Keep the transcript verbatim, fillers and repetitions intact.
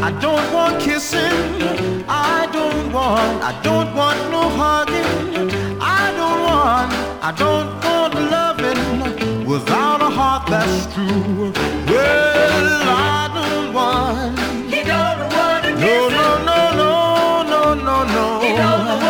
I don't want kissing. I don't want, I don't want no hugging. I don't want, I don't want loving without a heart that's true. Well, I don't want. He don't want to kiss no, no, no, no, no, no, no. He don't want